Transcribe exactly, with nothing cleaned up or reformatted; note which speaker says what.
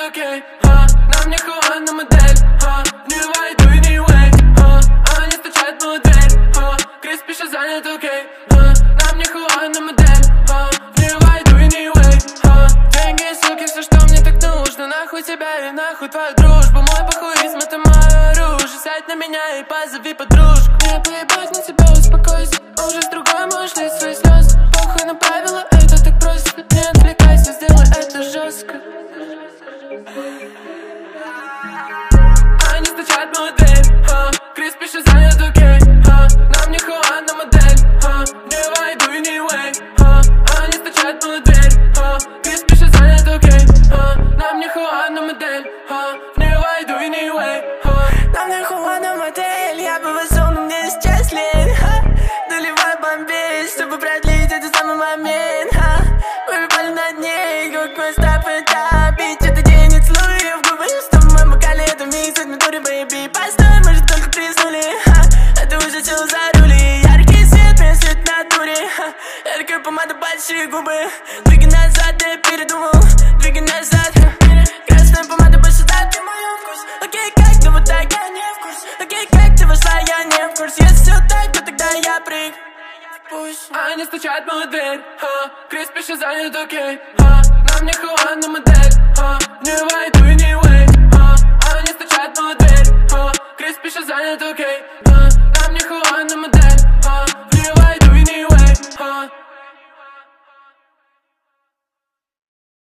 Speaker 1: окей, ха. Нам не хуана модель, ха. Не войду и не way, ха. Они стучат в мою дверь, ха. Крис пишет занят, окей, ха. Нам не хуана модель, ха. Не войду и не way, ха. Деньги, суки, все, что мне так нужно. Нахуй тебя и нахуй твою дружбу. Мой похуизм, это мое оружие. Сядь на меня и позови подружку. Мне поебать на тебя, успокойся. Уже с другой можешь лить свои слезы. Похуй на правила, это так просто. Не отвлекайся, сделай это жестко. Они стучат в мою дверь, ха. Крис пишет занят, окей, ха. Нам не хуана модель, ха. Не войду и не way, ха. Они стучат в мою дверь, ха. Крис пишет занят, окей, ха. Нам не хуана модель, ха. Не войду и не way, ха.
Speaker 2: Нам не хуана модель, я бы высыл, но мне сейчас лень, ха. Доливай бомбей, чтобы продлить этот самый момент, ха. Мы выпали над ней, как мы стопы топить. Это день, не целую ее в губы, что в моем бокале это микс от Ментури, бэйби. Постой, мы же только приснули, ха. А ты уже сел за рули. Яркий свет, мне свет в натуре, ха. Яркая помада, большие губы. Двигай назад, я передумал. Двигай назад, ха. Красная помада, больше да, ты мой вкус. Окей, как ты вот так, я не в курс. Окей, как ты вошла, я не в курс. Если все так, то тогда я прыг. Пусть.
Speaker 1: Они стучат в мою дверь, ха. Крис пишет занят, окей, ха. Нам не хуана модель, ха. Не войду и не way, ха. Они стучат в мою дверь, ха. Крис пишет занят, окей.